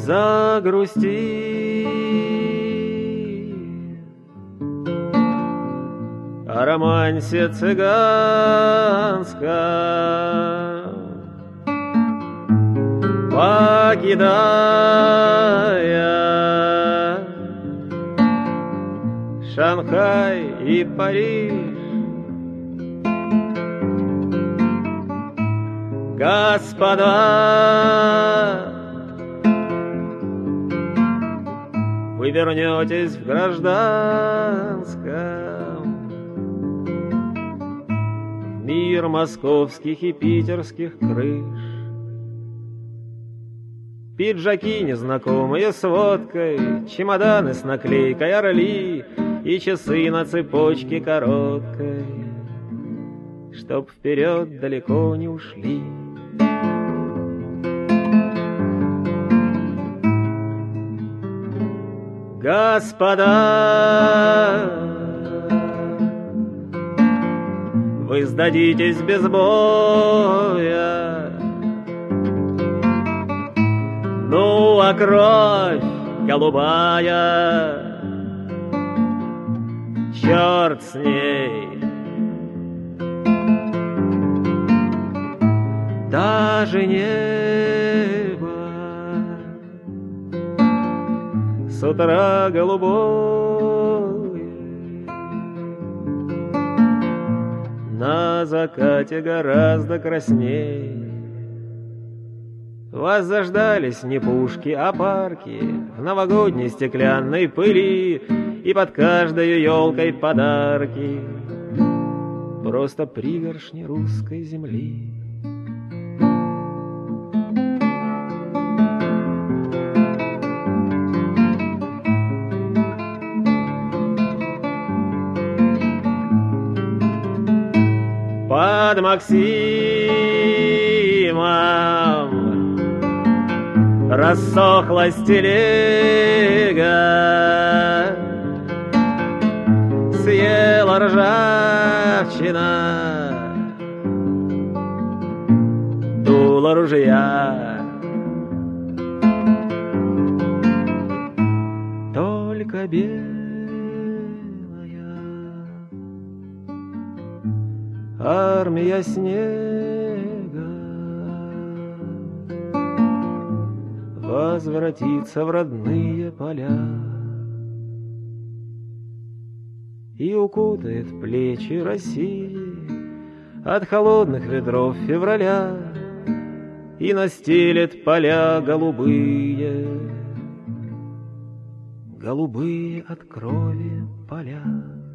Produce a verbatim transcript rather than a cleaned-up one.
загрусти. О романсе цыганском, покидая Шанхай и Париж. Господа, вы вернетесь в гражданском мир московских и питерских крыш. Пиджаки незнакомые с водкой, чемоданы с наклейкой «Орли» и часы на цепочке короткой, чтоб вперед далеко не ушли. Господа, вы сдадитесь без боя, ну а кровь голубая, черт с ней. Даже небо с утра голубое, на закате гораздо красней. Вас заждались не пушки, а парки в новогодней стеклянной пыли, и под каждой елкой подарки, просто пригоршни русской земли. Под Максимом рассохлась телега, съела ржавчина дуло ружья. Только белая армия снега возвратится в родные поля и укутает плечи России от холодных ветров февраля и настелит поля голубые, голубые от крови поля.